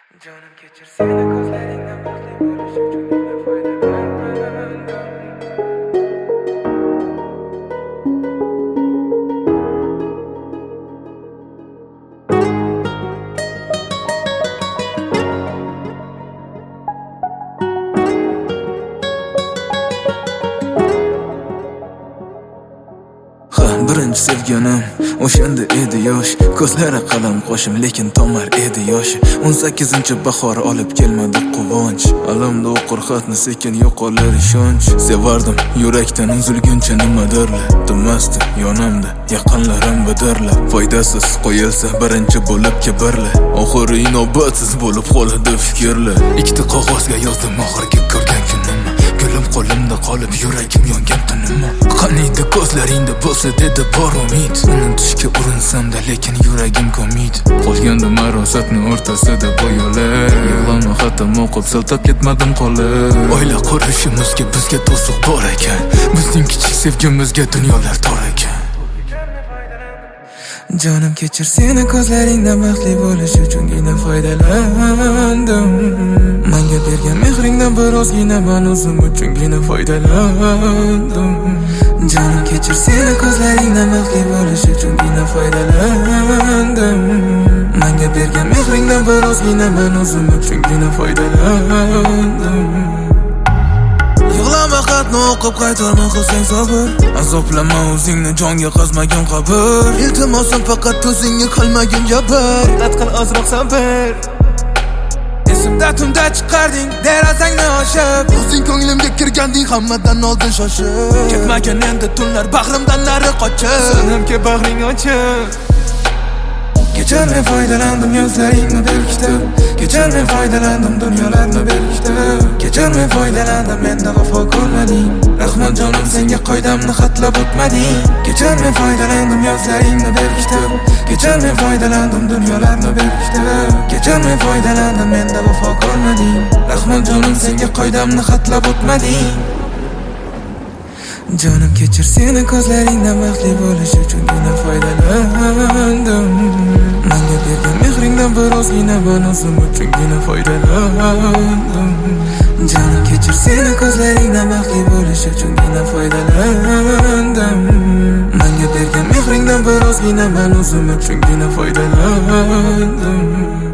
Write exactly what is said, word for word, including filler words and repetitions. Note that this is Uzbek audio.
Canım geçir seni gözlerinden bakli buluş ucundan faydalandım. Birinchi sevganim o'shanda edi yosh, ko'zlari qalam qo'shim lekin tomar edi yosh. o'n sakkizinchi bahor olib kelmadi quvonch, alamda o'qir xatni sekin yo'qolar ishonch. Sevardim yurakdan uzilguncha nimadirlar, demasdi yonimda yaqinlarim bidirlar. Foydasiz qo'yilsa birinchi bo'lib kibrlar, oxiri inobatsiz bo'lib qoladi fikrlar. Ikkita qog'ozga yozdim oxirgi ko'rgan kunimni, gulim qo'limda qolib yuragim yongan tunimni. Qaniydi ko'zlaringda bo'lsa dedi bor umid, unutishga urinsam-da lekin yuragim ko'mid. Qolganda marosatni o'rtasida bo'yolar, yig'lama xatam o'qib siltab ketmadim qolib. Oila qurishimizga bizga to'siq bor ekan, bizning kichik sevgimizga dunyolar tor ekan. Canım kechir seni ko'zlaringdan baxtli bo'lish uchungina foydalandim. Menga bergan mehringdan birozgina men o'zim uchungina foydalandim. Canım kechir seni ko'zlaringdan baxtli bo'lish uchungina foydalandim. Menga bergan mehringdan birozgina men o'zim uchungina foydalandim. Yig'lama xatni o'qib qaytarma qilsang sabr, azoblama o'zingni jonga qazmagan qabr. Iltimosim faqat o'zingga qilmagin jabr, mehnat qil ozroq sabr. Esimda tunda chiqarding derazangni ochib, o'zing ko'nglimga kirganding hammadan oldin shoshib. Ketmagan endi tunlar bag'rimdan nari qochib, sanamga bag'ring ochib. Kechir men foydalandim yozlaringni berkitib, kechir men foydalandim dunyolarni berkitib. Kechir men foydalandim menda vafo ko'rmading, rahmat jonim senga qoidamni xatlab o'tmading. Kechir men foydalandim yozlaringni berkitib, kechir men foydalandim dunyolarni berkitib. Kechir men foydalandim menda vafo ko'rmading, rahmat jonim senga qoidamni xatlab o'tmading. Canım kechir seni ko'zlaringdan baxtli bo'lish uchungina foydalandim. Menga bergan mehringdan birozgina men o'zim uchungina foydalandim. Canım kechir seni ko'zlaringdan baxtli bo'lish uchungina foydalandim. Menga bergan mehringdan birozgina men o'zim uchungina foydalandim.